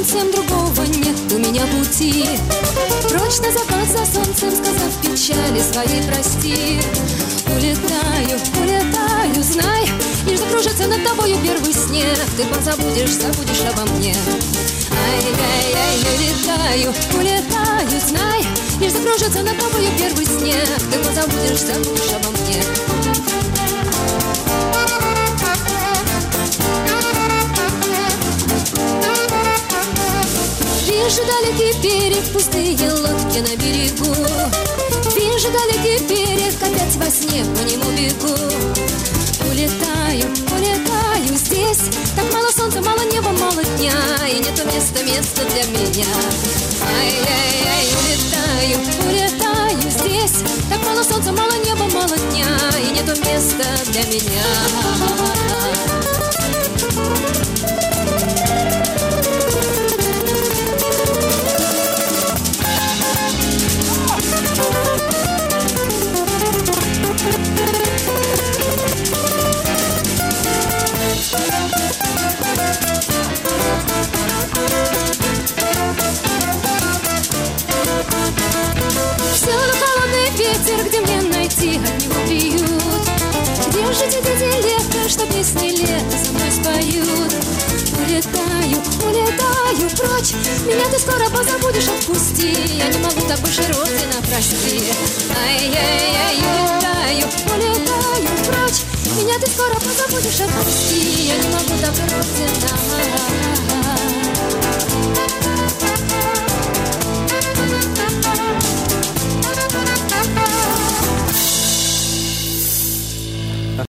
совсем другого нет у меня пути. Прочь на закат за солнцем, сказав печали своей прости. Улетаю, улетаю, знай, лишь закружится над тобою первый снег. Ты позабудешь, забудешь обо мне. Ай-яй-яй, улетаю, улетаю, знай, лишь закружится над тобою первый снег. Ты позабудешь, забудешь обо мне. Вижу далекий берег, пустые лодки на берегу. Вижу далекий берег, опять во сне по нему бегу. Улетаю, улетаю здесь, так мало солнца, мало неба, мало дня, и нету места для меня. Ай-яй-яй, улетаю, улетаю здесь, так мало солнца, мало неба, мало дня, и нету места для меня. Всюду холодный ветер, где мне найти от него приют? Где же те дети лета, что песни лета со мной споют? Улетаю, улетаю прочь, меня ты скоро позабудешь, отпусти. Я не могу так больше, Родина, прости. Ай-яй-яй, улетаю, улетаю прочь, меня ты скоро позабудешь, отпусти. Я не могу так, Родина.